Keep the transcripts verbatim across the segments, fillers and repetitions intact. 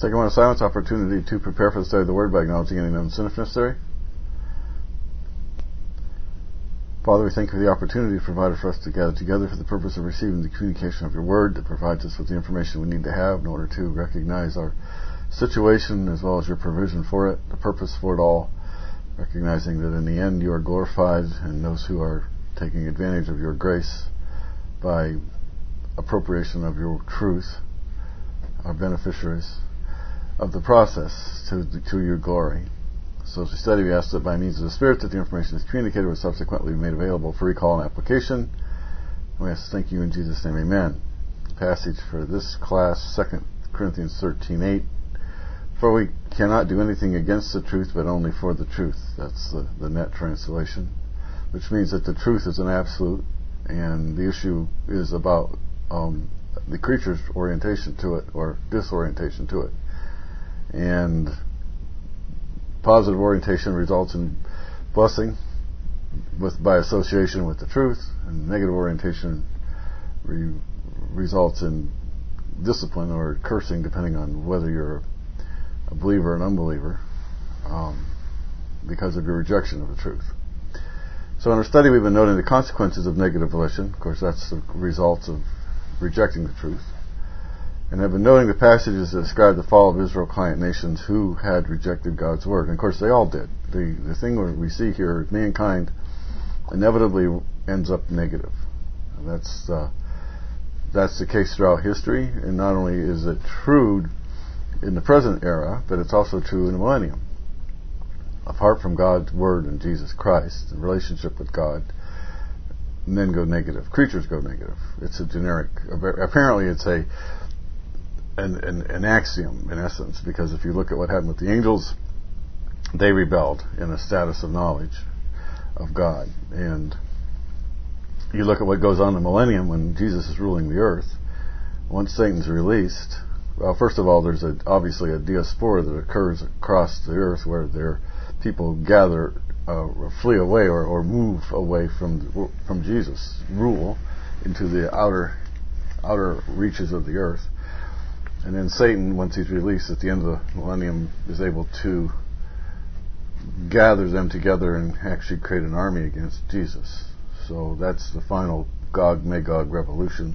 Take a moment of silence, opportunity to prepare for the study of the Word by acknowledging any known sin if necessary. Father, we thank you for the opportunity provided for us to gather together for the purpose of receiving the communication of your Word that provides us with the information we need to have in order to recognize our situation as well as your provision for it, the purpose for it all, recognizing that in the end you are glorified and those who are taking advantage of your grace by appropriation of your truth are beneficiaries of the process to, to your glory. So as we study, we ask that by means of the Spirit that the information is communicated will subsequently be made available for recall and application. And we ask to thank you in Jesus' name, amen. The passage for this class, Second Corinthians thirteen eight. For we cannot do anything against the truth, but only for the truth. That's the, the net translation, which means that the truth is an absolute, and the issue is about um, the creature's orientation to it, or disorientation to it. And positive orientation results in blessing with by association with the truth, and negative orientation re- results in discipline or cursing, depending on whether you're a believer or an unbeliever, um, because of your rejection of the truth. So in our study, we've been noting the consequences of negative volition. Of course, that's the results of rejecting the truth. And have been noting the passages that describe the fall of Israel client nations who had rejected God's word. And of course, they all did. The the thing we see here, mankind inevitably ends up negative. And that's uh, that's the case throughout history. And not only is it true in the present era, but it's also true in the millennium. Apart from God's word and Jesus Christ, the relationship with God, men go negative. Creatures go negative. It's a generic. Apparently, it's a An, an, an axiom in essence, because if you look at what happened with the angels, they rebelled in a status of knowledge of God. And you look at what goes on in the millennium when Jesus is ruling the earth. Once Satan's released, well, first of all, there's a, obviously a diaspora that occurs across the earth where there people gather, uh, flee away or, or move away from from Jesus' rule into the outer outer reaches of the earth. And then Satan, once he's released at the end of the millennium, is able to gather them together and actually create an army against Jesus. So that's the final Gog-Magog revolution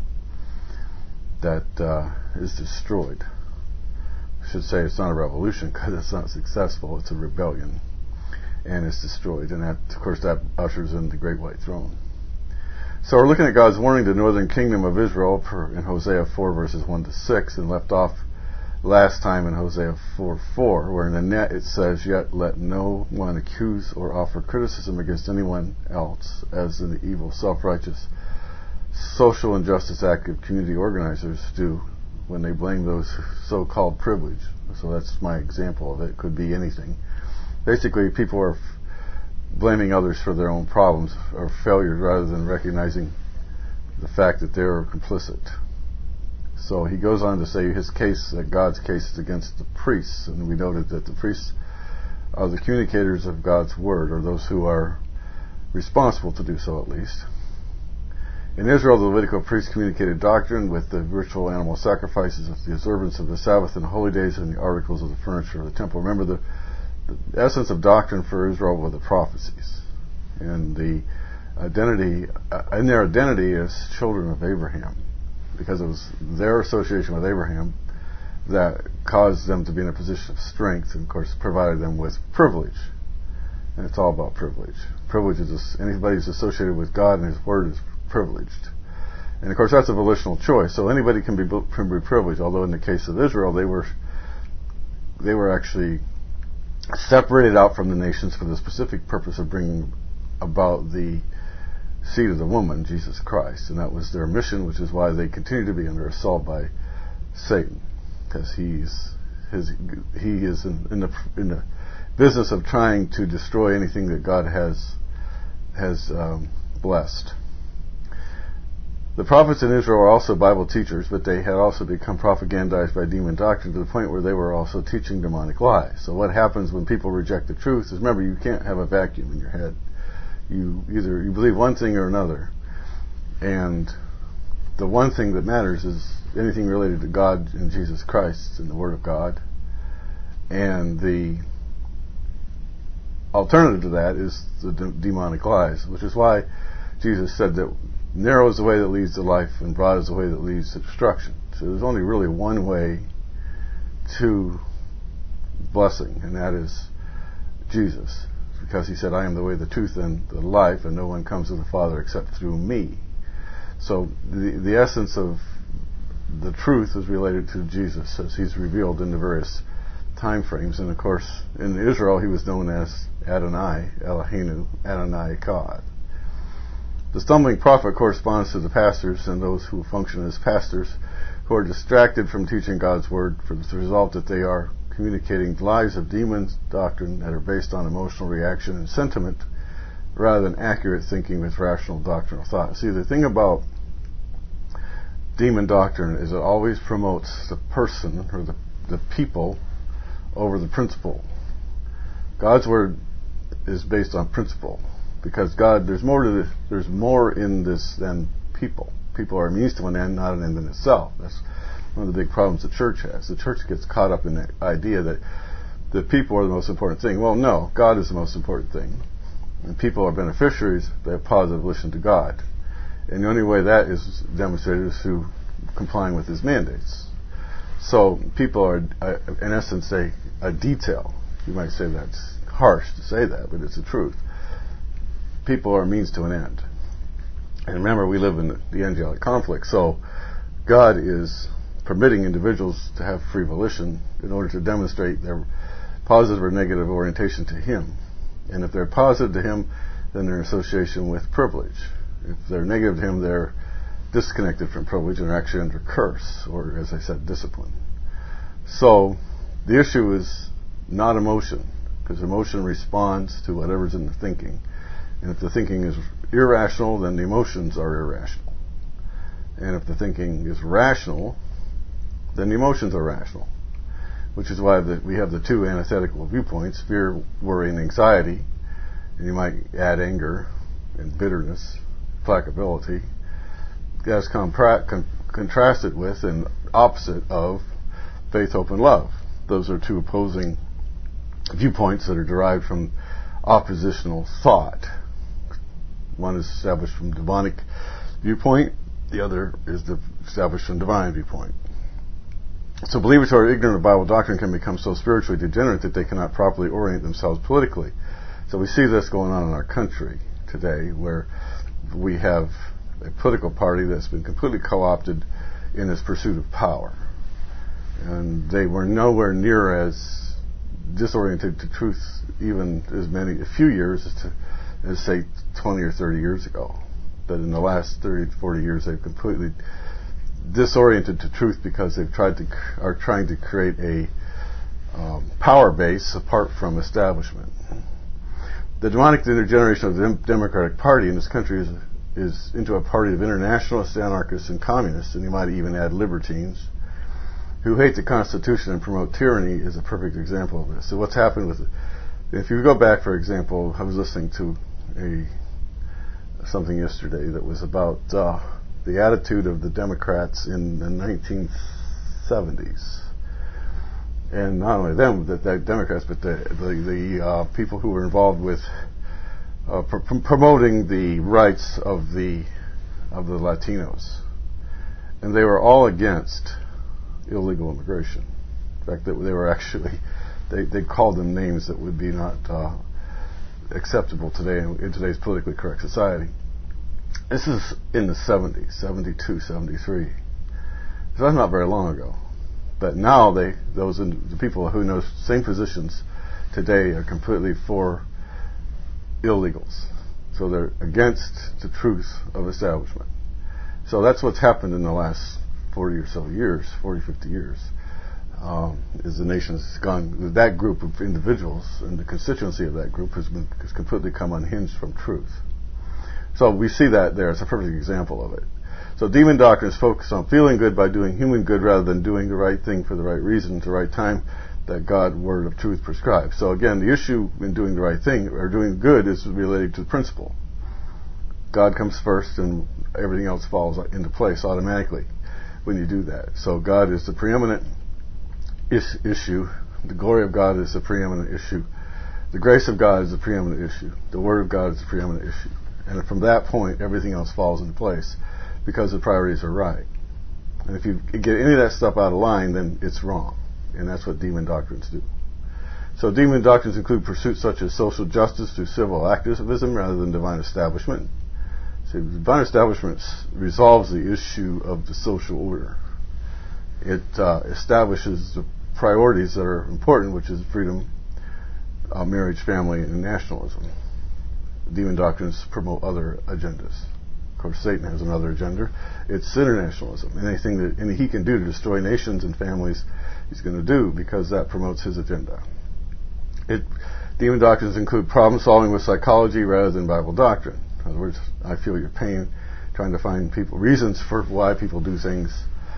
that uh, is destroyed. I should say it's not a revolution because it's not successful. It's a rebellion. And it's destroyed. And that, of course, that ushers in the Great White Throne. So we're looking at God's warning to the northern kingdom of Israel in Hosea four, verses one to six, and left off last time in Hosea four four, where in the net it says, "Yet let no one accuse or offer criticism against anyone else, as in the evil, self-righteous, social injustice active community organizers do when they blame those so-called privilege." So that's my example of it. It could be anything. Basically, people are blaming others for their own problems or failures rather than recognizing the fact that they're complicit. So he goes on to say his case, that God's case, is against the priests, and we noted that the priests are the communicators of God's word, or those who are responsible to do so at least. In Israel, the Levitical priests communicated doctrine with the ritual animal sacrifices, with the observance of the Sabbath and the holy days, and the articles of the furniture of the temple. Remember, the The essence of doctrine for Israel were the prophecies, and the identity, uh, in their identity as children of Abraham, because it was their association with Abraham that caused them to be in a position of strength, and of course provided them with privilege. And it's all about privilege. Privilege is anybody who's associated with God and His Word is privileged, and of course that's a volitional choice. So anybody can be can be privileged. Although in the case of Israel, they were they were actually separated out from the nations for the specific purpose of bringing about the seed of the woman, Jesus Christ. And that was their mission, which is why they continue to be under assault by Satan, because he's his he is in, in the in the business of trying to destroy anything that God has has um, blessed. The prophets in Israel were also Bible teachers, but they had also become propagandized by demon doctrine to the point where they were also teaching demonic lies. So what happens when people reject the truth is, remember, you can't have a vacuum in your head. You either you believe one thing or another. And the one thing that matters is anything related to God and Jesus Christ and the Word of God And the alternative to that is the de- demonic lies, which is why Jesus said that narrow is the way that leads to life and broad is the way that leads to destruction. So there's only really one way to blessing, and that is Jesus, because he said, I am the way, the truth, and the life, and no one comes to the Father except through me. So the the essence of the truth is related to Jesus as he's revealed in the various time frames. And of course, in Israel, he was known as Adonai, Eloheinu, Adonai, God. The stumbling prophet corresponds to the pastors and those who function as pastors who are distracted from teaching God's word, for the result that they are communicating lies of demon doctrine that are based on emotional reaction and sentiment rather than accurate thinking with rational doctrinal thought. See, the thing about demon doctrine is it always promotes the person or the, the people over the principle. God's word is based on principle, because God, there's more to this, there's more in this than people. People are a means to an end, not an end in itself. That's one of the big problems the church has. The church gets caught up in the idea that the people are the most important thing. Well, no, God is the most important thing. And people are beneficiaries. They have positive relation to God. And the only way that is demonstrated is through complying with his mandates. So people are, uh, in essence, a, a detail. You might say that's harsh to say that, but it's the truth. People are a means to an end. And remember, we live in the, the angelic conflict. So God is permitting individuals to have free volition in order to demonstrate their positive or negative orientation to him. And if they're positive to him, then they're in association with privilege. If they're negative to him, they're disconnected from privilege and are actually under curse, or, as I said, discipline. So the issue is not emotion, because emotion responds to whatever's in the thinking. And if the thinking is irrational, then the emotions are irrational. And if the thinking is rational, then the emotions are rational. Which is why the, we have the two antithetical viewpoints, fear, worry, and anxiety. And you might add anger and bitterness, placability, as compra- con- contrasted with and opposite of faith, hope, and love. Those are two opposing viewpoints that are derived from oppositional thought. One is established from demonic viewpoint, the other is the established from divine viewpoint. So believers who are ignorant of Bible doctrine can become so spiritually degenerate that they cannot properly orient themselves politically. So we see this going on in our country today, where we have a political party that's been completely co-opted in its pursuit of power. And they were nowhere near as disoriented to truth even as many, a few years as, to, as say twenty or thirty years ago. But in the last thirty to forty years, they've completely disoriented to truth because they've tried to, are trying to create a um, power base apart from establishment. The demonic intergeneration of the Democratic Party in this country is, is into a party of internationalists, anarchists, and communists, and you might even add libertines, who hate the Constitution and promote tyranny, is a perfect example of this. So what's happened with it? If you go back, for example, I was listening to a something yesterday that was about uh, the attitude of the Democrats in the nineteen seventies. And not only them, the, the Democrats, but the, the, the uh, people who were involved with uh, pr- promoting the rights of the of the Latinos. And they were all against illegal immigration. In fact, that they were actually, they, they called them names that would be not uh, acceptable today in, in today's politically correct society. This is in the seventies, seventy-two, seventy-three. So that's not very long ago. But now they, those in, the people who know same positions today are completely for illegals. So they're against the truth of establishment. So that's what's happened in the last forty or so years, forty, fifty years, um, is the nation's gone, that group of individuals and the constituency of that group has been has completely come unhinged from truth. So we see that there. It's a perfect example of it. So demon doctrines focus on feeling good by doing human good rather than doing the right thing for the right reason at the right time that God, word of truth, prescribes. So again, the issue in doing the right thing or doing good is related to the principle. God comes first and everything else falls into place automatically when you do that. So God is the preeminent is- issue, The glory of God is the preeminent issue. The grace of God is the preeminent issue. The Word of God is the preeminent issue. And from that point, everything else falls into place because the priorities are right. And if you get any of that stuff out of line, then it's wrong. And that's what demon doctrines do. So demon doctrines include pursuits such as social justice through civil activism rather than divine establishment. See, divine establishment resolves the issue of the social order. It uh, establishes the priorities that are important, which is freedom, uh, marriage, family, and nationalism. Demon doctrines promote other agendas. Of course, Satan has another agenda. It's internationalism. Anything that any he can do to destroy nations and families, he's going to do because that promotes his agenda. It, demon doctrines include problem solving with psychology rather than Bible doctrine. In other words, I feel your pain trying to find people reasons for why people do things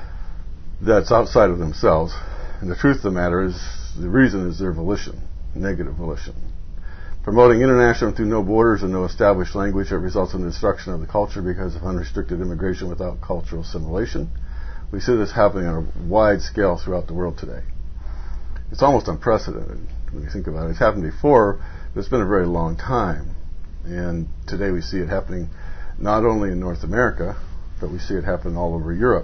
that's outside of themselves. And the truth of the matter is, the reason is their volition, negative volition. Promoting international through no borders and no established language that results in the destruction of the culture because of unrestricted immigration without cultural assimilation. We see this happening on a wide scale throughout the world today. It's almost unprecedented when you think about it. It's happened before, but it's been a very long time. And today we see it happening not only in North America, but we see it happen all over Europe.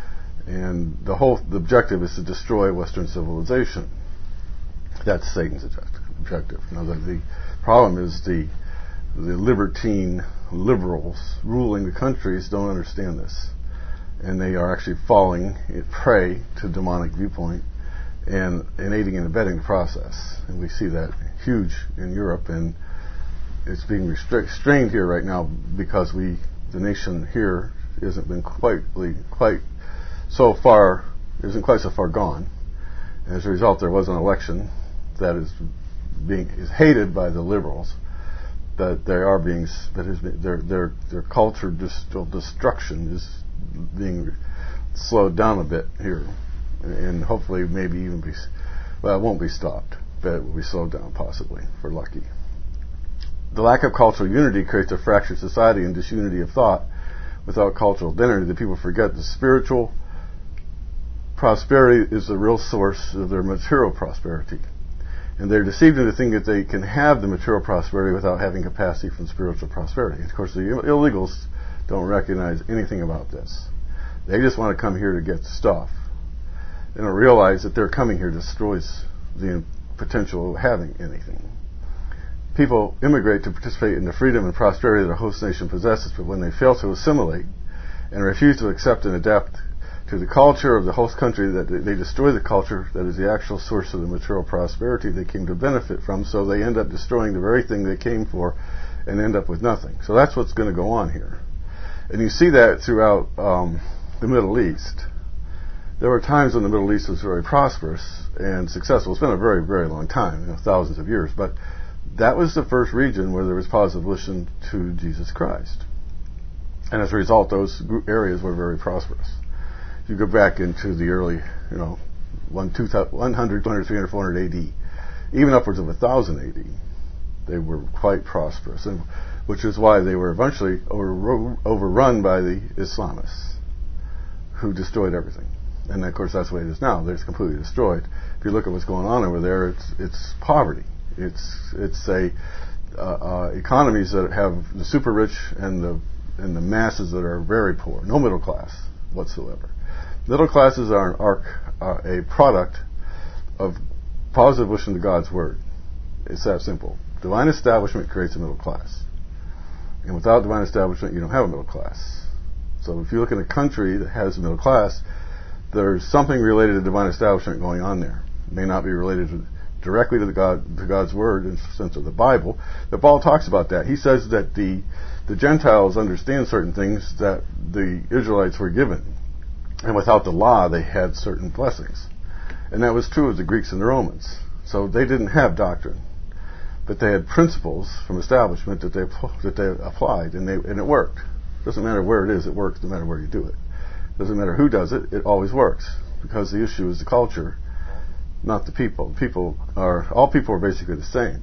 And the whole the objective is to destroy Western civilization. That's Satan's objective. Now, the, the problem is the the libertine liberals ruling the countries don't understand this, and they are actually falling prey to demonic viewpoint and, and aiding and abetting the process. And we see that huge in Europe, and it's being restrict, strained here right now because we the nation here isn't been quite quite so far isn't quite so far gone. And as a result, there was an election that is being is hated by the liberals, that they are being that is their their their culture dist- destruction is being slowed down a bit here, and hopefully maybe even be well it won't be stopped, but it will be slowed down possibly if we're lucky. The lack of cultural unity creates a fractured society and disunity of thought. Without cultural identity, the people forget the spiritual prosperity is the real source of their material prosperity. And they're deceived into thinking that they can have the material prosperity without having capacity for spiritual prosperity. Of course, the illegals don't recognize anything about this. They just want to come here to get stuff. They don't realize that their coming here destroys the potential of having anything. People immigrate to participate in the freedom and prosperity that a host nation possesses, but when they fail to assimilate and refuse to accept and adapt to the culture of the host country, that they destroy the culture that is the actual source of the material prosperity they came to benefit from, so they end up destroying the very thing they came for and end up with nothing. So that's what's going to go on here. And you see that throughout um, the Middle East. There were times when the Middle East was very prosperous and successful. It's been a very, very long time, you know, thousands of years, but that was the first region where there was positive volition to Jesus Christ. And as a result, those areas were very prosperous. You go back into the early, you know, one hundred, two hundred, three hundred, four hundred A D, even upwards of one thousand A D, they were quite prosperous, and which is why they were eventually over, overrun by the Islamists, who destroyed everything. And of course, that's the way it is now. They're completely destroyed. If you look at what's going on over there, it's it's poverty. It's it's a uh, uh, economies that have the super rich and the and the masses that are very poor, no middle class whatsoever. Middle classes are, an arc, are a product of positive volition to God's Word. It's that simple. Divine establishment creates a middle class. And without divine establishment, you don't have a middle class. So if you look at a country that has a middle class, there's something related to divine establishment going on there. It may not be related to, directly to, the God, to God's Word in the sense of the Bible, but Paul talks about that. He says that the, the Gentiles understand certain things that the Israelites were given. And without the law, they had certain blessings. And that was true of the Greeks and the Romans. So they didn't have doctrine. But they had principles from establishment that they that they applied, and, they, and it worked. It doesn't matter where it is, it works no matter where you do it. It doesn't matter who does it, it always works. Because the issue is the culture, not the people. People are, all people are basically the same.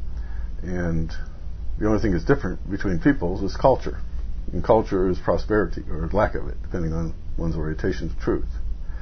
And the only thing that's different between peoples is culture. And culture is prosperity, or lack of it, depending on one's orientation to truth.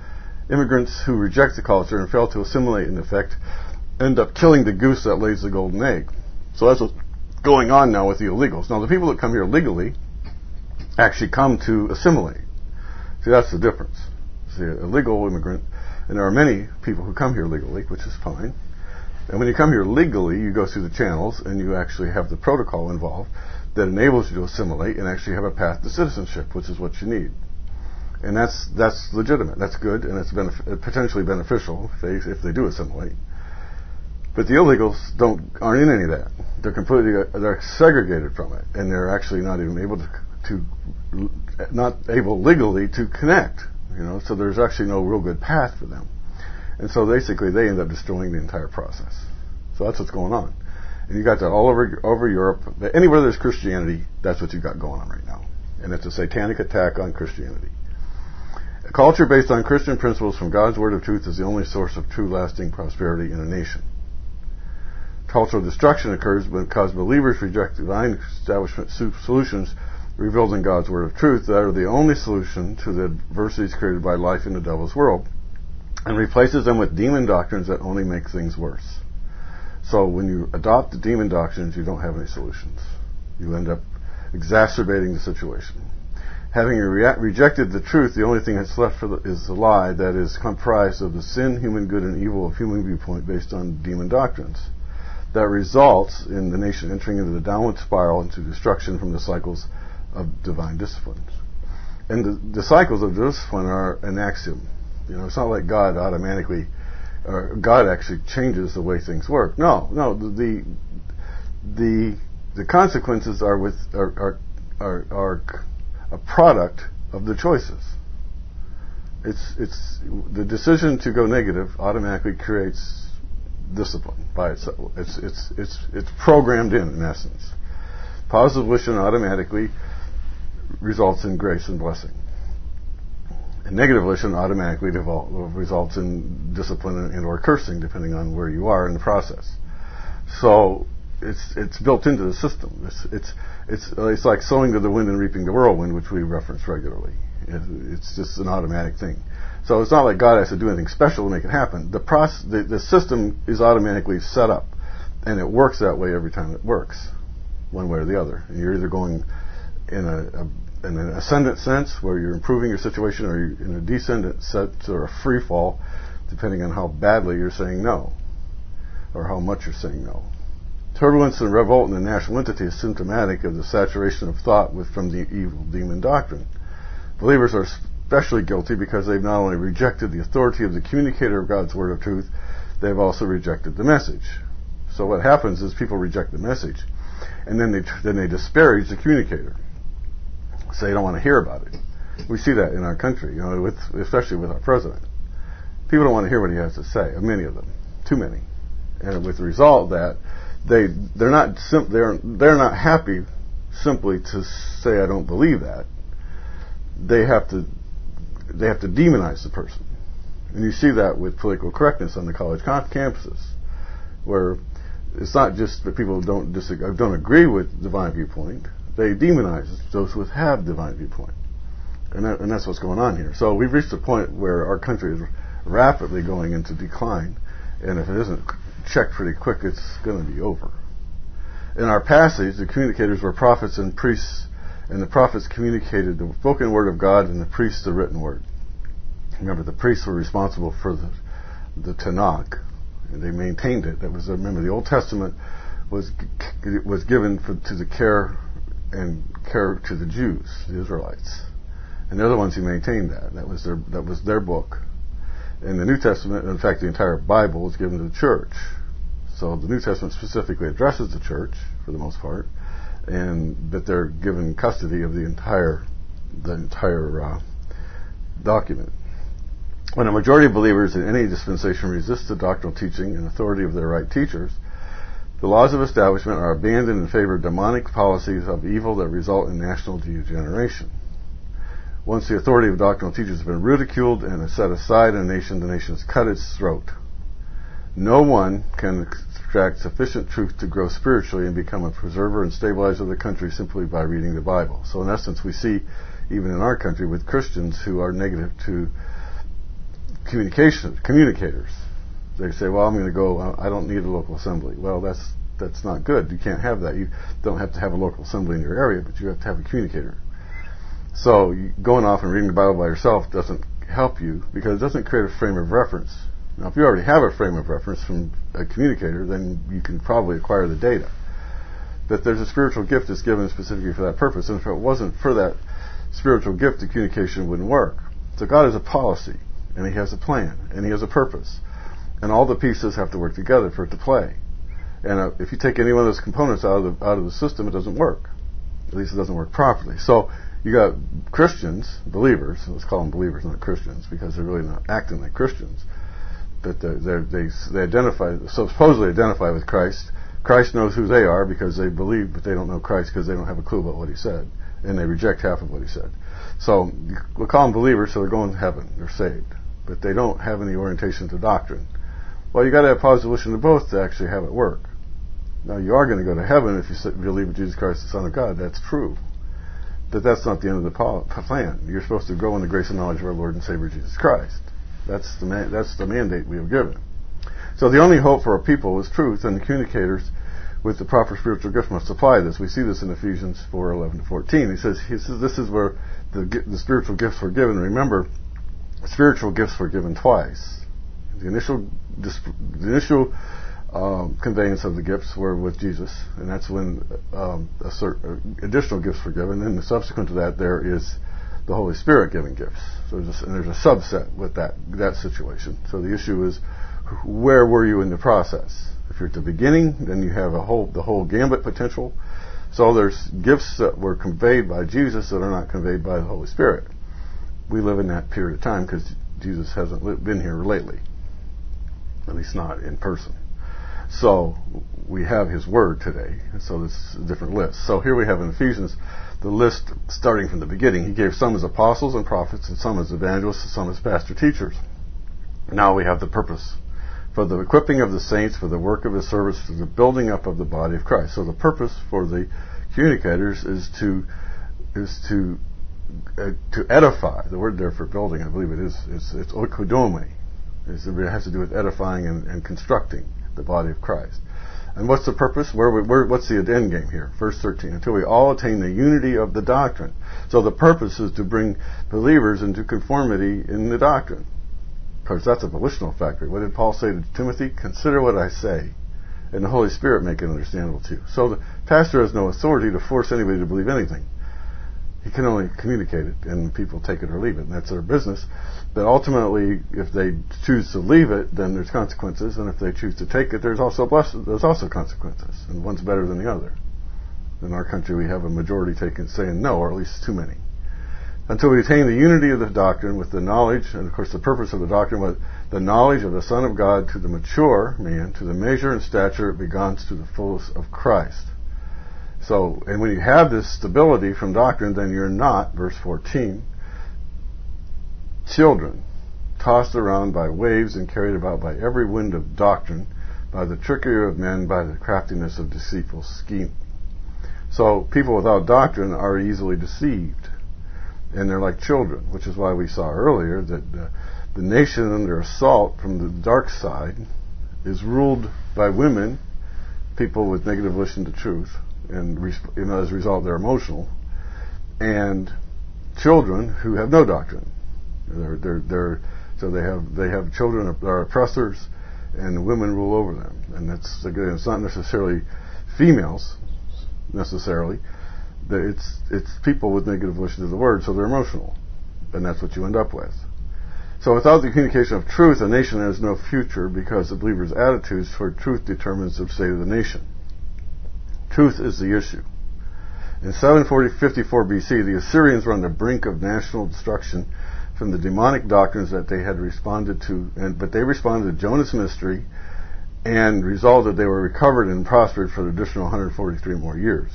Immigrants who reject the culture and fail to assimilate, in effect, end up killing the goose that lays the golden egg. So that's what's going on now with the illegals. Now, the people that come here legally actually come to assimilate. See, that's the difference. See, a legal immigrant, and there are many people who come here legally, which is fine. And when you come here legally, you go through the channels, and you actually have the protocol involved that enables you to assimilate and actually have a path to citizenship, which is what you need. And that's that's legitimate. That's good, and it's benef- potentially beneficial if they if they do assimilate. But the illegals don't aren't in any of that. They're completely they're segregated from it, and they're actually not even able to to not able legally to connect. You know, so there's actually no real good path for them, and so basically they end up destroying the entire process. So that's what's going on, and you got that all over over Europe. Anywhere there's Christianity, that's what you got going on right now, and it's a satanic attack on Christianity. A culture based on Christian principles from God's word of truth is the only source of true lasting prosperity in a nation. Cultural destruction occurs because believers reject divine establishment solutions revealed in God's word of truth that are the only solution to the adversities created by life in the devil's world, and replaces them with demon doctrines that only make things worse. So when you adopt the demon doctrines, you don't have any solutions. You end up exacerbating the situation. Having re- rejected the truth, the only thing that's left for the, is the lie that is comprised of the sin, human good, and evil of human viewpoint based on demon doctrines. That results in the nation entering into the downward spiral into destruction from the cycles of divine disciplines. And the, the cycles of discipline are an axiom. You know, it's not like God automatically, or God actually changes the way things work. No, no, the the the consequences are with are are are, are a product of the choices. It's it's the decision to go negative automatically creates discipline by itself. It's it's it's it's programmed in in essence. Positive volition automatically results in grace and blessing, and negative volition automatically devolve, results in discipline and, and or cursing, depending on where you are in the process. So it's it's built into the system. It's it's it's it's like sowing to the wind and reaping the whirlwind, which we reference regularly. It, it's just an automatic thing. So it's not like God has to do anything special to make it happen. The process, the, the system is automatically set up, and it works that way every time it works, one way or the other. And you're either going in a, a in an ascendant sense, where you're improving your situation, or you're in a descendant sense, or a free fall, depending on how badly you're saying no, or how much you're saying no. Turbulence and revolt in the national entity is symptomatic of the saturation of thought with from the evil demon doctrine. Believers are especially guilty because they've not only rejected the authority of the communicator of God's word of truth, they've also rejected the message. So what happens is people reject the message, and then they then they disparage the communicator. So they don't want to hear about it. We see that in our country, you know, with, especially with our president. People don't want to hear what he has to say. Many of them, too many, and with the result that they they're not sim- they're they're not happy simply to say I don't believe that. They have to they have to demonize the person, and you see that with political correctness on the college campuses, where it's not just that people don't disagree, don't agree with divine viewpoint. They demonize those who have divine viewpoint, and that, and that's what's going on here. So we've reached a point where our country is rapidly going into decline, and if it isn't checked pretty quick, it's going to be over. In our passage, the communicators were prophets and priests, and the prophets communicated the spoken word of God, and the priests the written word. Remember, the priests were responsible for the, the Tanakh, and they maintained it. That was, remember, the Old Testament was was given for, to the care and care to the Jews, the Israelites, and they're the ones who maintained that. That was their that was their book. And the New Testament, in fact, the entire Bible was given to the church. So the New Testament specifically addresses the church for the most part, and but they're given custody of the entire the entire uh, document. When a majority of believers in any dispensation resist the doctrinal teaching and authority of their right teachers, the laws of establishment are abandoned in favor of demonic policies of evil that result in national degeneration. Once the authority of doctrinal teachers has been ridiculed and is set aside in a nation, the nation has cut its throat. No one can extract sufficient truth to grow spiritually and become a preserver and stabilizer of the country simply by reading the Bible. So in essence, we see, even in our country, with Christians who are negative to communication communicators. They say, well, I'm going to go, I don't need a local assembly. Well, that's that's not good. You can't have that. You don't have to have a local assembly in your area, but you have to have a communicator. So you, going off and reading the Bible by yourself doesn't help you because it doesn't create a frame of reference. Now, if you already have a frame of reference from a communicator, then you can probably acquire the data. That there's a spiritual gift that's given specifically for that purpose, and if it wasn't for that spiritual gift, the communication wouldn't work. So God has a policy, and He has a plan, and He has a purpose, and all the pieces have to work together for it to play. And uh, if you take any one of those components out of the out of the system, it doesn't work. At least it doesn't work properly. So you got Christians, believers. Let's call them believers, not Christians, because they're really not acting like Christians. But they're, they're, they they identify, so supposedly identify with Christ. Christ knows who they are because they believe, but they don't know Christ because they don't have a clue about what He said, and they reject half of what He said. So we'll call them believers, so they're going to heaven, they're saved, but they don't have any orientation to doctrine. Well, you got to have position to both to actually have it work. Now, you are going to go to heaven if you believe in Jesus Christ, the Son of God. That's true. But that's not the end of the plan. You're supposed to grow in the grace and knowledge of our Lord and Savior Jesus Christ. That's the man, that's the mandate we have given. So the only hope for our people is truth, and the communicators with the proper spiritual gift must apply this. We see this in Ephesians four eleven to fourteen. He says, he says this is where the, the spiritual gifts were given. Remember, spiritual gifts were given twice. The initial, the initial um, conveyance of the gifts were with Jesus, and that's when um, a certain, additional gifts were given. And subsequent to that, there is the Holy Spirit giving gifts. So there's a, and there's a subset with that that situation. So the issue is, where were you in the process? If you're at the beginning, then you have a whole the whole gambit potential. So there's gifts that were conveyed by Jesus that are not conveyed by the Holy Spirit. We live in that period of time because Jesus hasn't been here lately, at least not in person. So we have His Word today. So this is a different list. So here we have in Ephesians the list starting from the beginning. He gave some as apostles and prophets, and some as evangelists, and some as pastor teachers. Now we have the purpose for the equipping of the saints, for the work of His service, for the building up of the body of Christ. So the purpose for the communicators is to is to uh, to edify. The word there for building, I believe it is, is it's oikodome. It's, it has to do with edifying and, and constructing the body of Christ. And what's the purpose? Where, we, where what's the end game here? Verse thirteen. Until we all attain the unity of the doctrine. So the purpose is to bring believers into conformity in the doctrine. Because that's a volitional factor. What did Paul say to Timothy? Consider what I say, and the Holy Spirit make it understandable to you. So the pastor has no authority to force anybody to believe anything. He can only communicate it, and people take it or leave it, and that's their business. But ultimately, if they choose to leave it, then there's consequences, and if they choose to take it, there's also blessed, there's also consequences, and one's better than the other. In our country, we have a majority taking saying no, or at least too many. Until we attain the unity of the doctrine with the knowledge, and of course the purpose of the doctrine was the knowledge of the Son of God, to the mature man, to the measure and stature it begins to the fullness of Christ. So, and when you have this stability from doctrine, then you're not, verse fourteen, children, tossed around by waves and carried about by every wind of doctrine, by the trickery of men, by the craftiness of deceitful scheme. So people without doctrine are easily deceived. And they're like children, which is why we saw earlier that uh, the nation under assault from the dark side is ruled by women, people with negative volition to truth, and you know, as a result they're emotional, and children who have no doctrine. They're, they're, they're, so they have they have children that are oppressors, and women rule over them. And that's again, it's not necessarily females necessarily. It's it's people with negative volition to the word, so they're emotional, and that's what you end up with. So without the communication of truth, a nation has no future because the believer's attitudes toward truth determines the state of the nation. Truth is the issue. In seven fifty-four B C, the Assyrians were on the brink of national destruction from the demonic doctrines that they had responded to, and, but they responded to Jonah's ministry, and resulted they were recovered and prospered for an additional one hundred forty-three more years.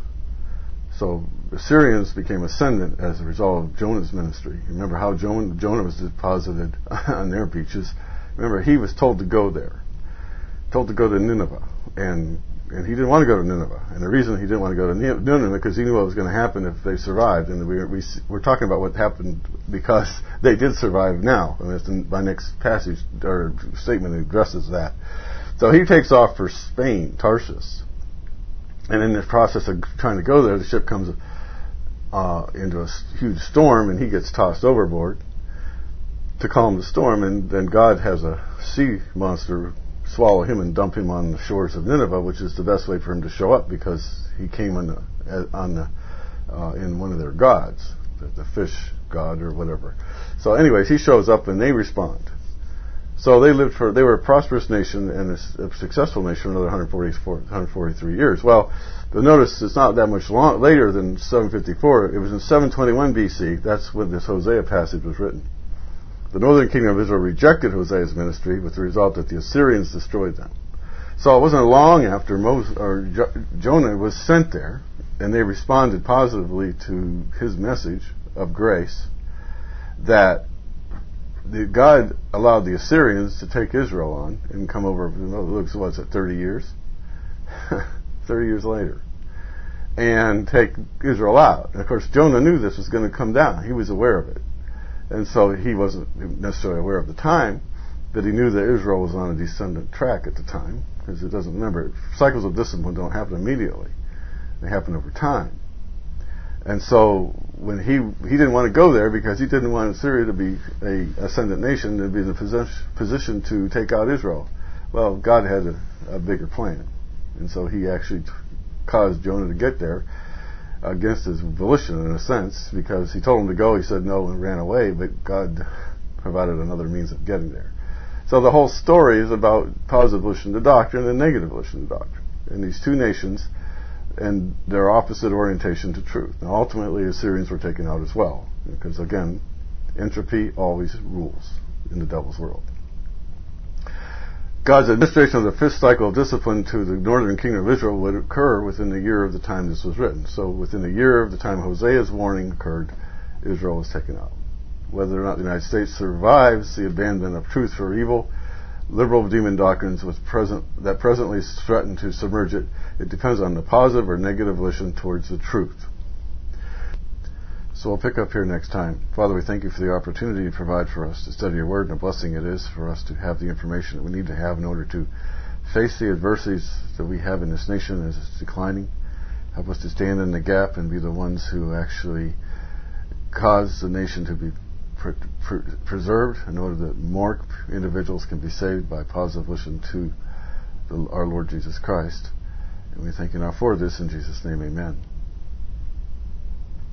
So the Assyrians became ascendant as a result of Jonah's ministry. Remember how Jonah, Jonah was deposited on their beaches. Remember, he was told to go there, told to go to Nineveh and and he didn't want to go to Nineveh. And the reason he didn't want to go to Nineveh because he knew what was going to happen if they survived. And we, we, we're talking about what happened because they did survive now. And that's in my next passage or statement addresses that. So he takes off for Spain, Tarshish. And in the process of trying to go there, the ship comes uh, into a huge storm, and he gets tossed overboard to calm the storm. And then God has a sea monster swallow him and dump him on the shores of Nineveh, which is the best way for him to show up because he came on the, on the uh, in one of their gods, the, the fish god or whatever. So, anyways, he shows up and they respond. So they lived for they were a prosperous nation and a, a successful nation for another one hundred forty-four, one hundred forty-three years. Well, but notice it's not that much long, later than seven fifty-four. It was in seven twenty-one B C. That's when this Hosea passage was written. The northern kingdom of Israel rejected Hosea's ministry with the result that the Assyrians destroyed them. So it wasn't long after Moses, or jo- Jonah was sent there, and they responded positively to his message of grace, that the, God allowed the Assyrians to take Israel on and come over, looks, what's it, thirty years? thirty years later. And take Israel out. And of course, Jonah knew this was going to come down. He was aware of it. And so he wasn't necessarily aware of the time, but he knew that Israel was on a descendant track at the time, because it doesn't, remember, cycles of discipline don't happen immediately. They happen over time. And so when he he didn't want to go there because he didn't want Assyria to be a ascendant nation and be in a posi- position to take out Israel. Well, God had a, a bigger plan. And so he actually t- caused Jonah to get there against his volition in a sense, because he told him to go, he said no and ran away, but God provided another means of getting there. So the whole story is about positive volition to doctrine and negative volition to doctrine. And these two nations and their opposite orientation to truth. Now ultimately Assyrians were taken out as well, because again, entropy always rules in the devil's world. God's administration of the fifth cycle of discipline to the northern kingdom of Israel would occur within the year of the time this was written. So within a year of the time Hosea's warning occurred, Israel was taken out. Whether or not the United States survives the abandonment of truth for evil, liberal demon doctrines with present, that presently threaten to submerge it, it depends on the positive or negative volition towards the truth. So we'll pick up here next time. Father, we thank you for the opportunity you provide for us to study your word, and a blessing it is for us to have the information that we need to have in order to face the adversities that we have in this nation as it's declining. Help us to stand in the gap and be the ones who actually cause the nation to be pre- pre- preserved in order that more individuals can be saved by positive listen to the, our Lord Jesus Christ. And we thank you now for this in Jesus' name, amen.